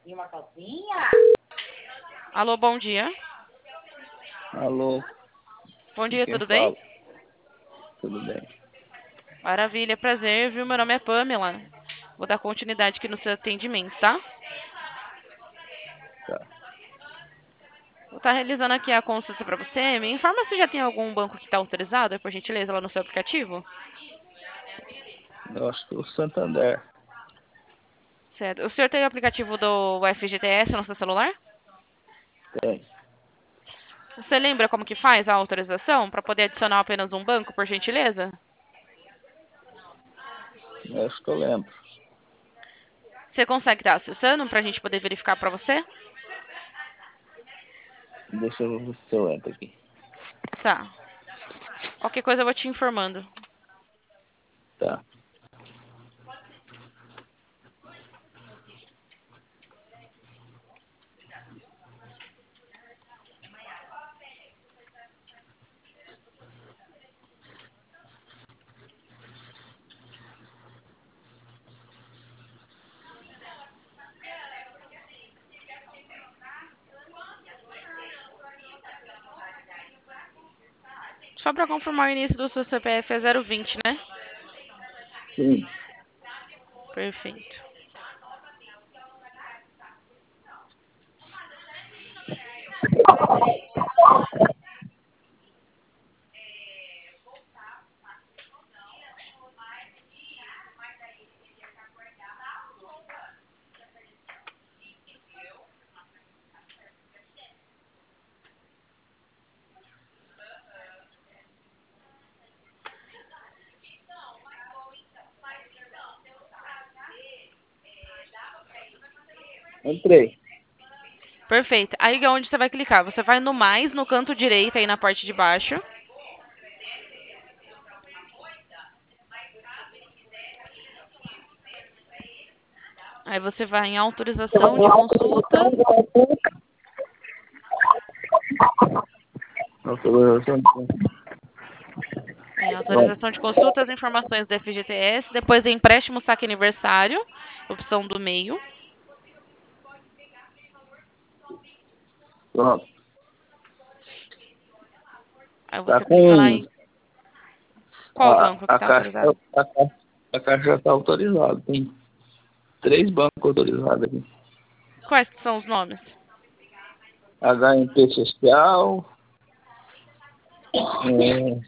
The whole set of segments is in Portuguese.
Alô, bom dia. Alô, Bom com dia, quem tudo bem? fala? Tudo bem? Maravilha, prazer, viu? Meu nome é Pamela. Vou dar continuidade aqui no seu atendimento, tá? Tá. Vou estar realizando aqui a consulta para você. Me informa se já tem algum banco que está autorizado, por gentileza, lá no seu aplicativo. Eu acho que o Santander Certo. O senhor tem o aplicativo do FGTS no seu celular? tem. Você lembra como que faz a autorização para poder adicionar apenas um banco, por gentileza? Eu acho que eu lembro. Você consegue estar acessando para a gente poder verificar para você? Deixa eu ver se eu entro aqui. Tá. Qualquer coisa eu vou te informando. Tá. Só para confirmar o início do seu CPF é 020, né? Sim. Perfeito. Entrei. Perfeito. Aí é onde você vai clicar. Você vai no mais, no canto direito, aí na parte de baixo. Aí você vai em autorização de consultas. Autorização de- Em Pronto. autorização de consultas, informações do FGTS. Depois em empréstimo saque aniversário. Opção do meio. Pronto. Aí Tá você clica lá com em qual banco que a está caixa. autorizado. A caixa já está autorizada. Tem 3 bancos autorizados aqui. Quais que são os nomes? HMP Social, é,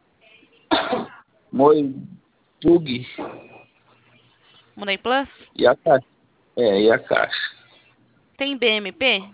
Moibug Money Plus? e a caixa. E a caixa. Tem BMP?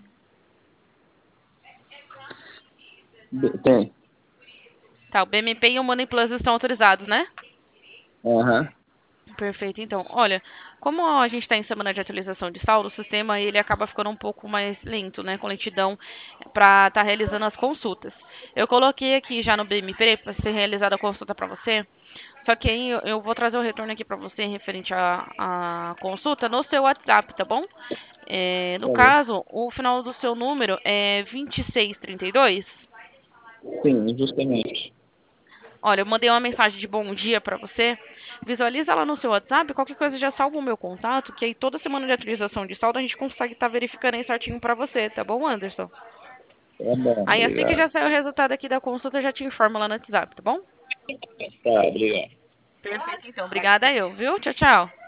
Tem. Tá, o BMP e o Money Plus estão autorizados, né? Aham. Perfeito. Então, olha, como a gente está em semana de atualização de saldo, o sistema ele acaba ficando um pouco mais lento, né, com lentidão para estar realizando as consultas. Eu coloquei aqui já no BMP para ser realizada a consulta para você. Só que aí eu vou trazer o retorno aqui para você referente à consulta no seu WhatsApp, tá bom? No Tá bom. caso, o final do seu número é 2632. Sim, justamente. Olha, eu mandei uma mensagem de bom dia pra você. Visualiza lá no seu WhatsApp, qualquer coisa já salva o meu contato, que aí toda semana de atualização de saldo a gente consegue estar verificando aí certinho pra você, tá bom, Anderson? Tá bom, Aí assim que obrigado. já sair o resultado aqui da consulta, eu já te informo lá no WhatsApp, tá bom? Tá, obrigado. Perfeito, então. Obrigada eu, viu? Tchau, tchau.